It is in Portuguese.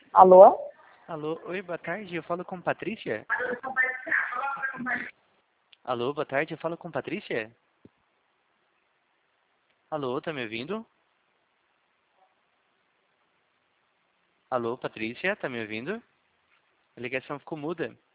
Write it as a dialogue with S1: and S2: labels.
S1: Alô?
S2: Alô, oi, boa tarde, eu falo com Patrícia? Alô, boa tarde, eu falo com Patrícia? Alô, tá me ouvindo? Alô, Patrícia, tá me ouvindo? A ligação ficou muda.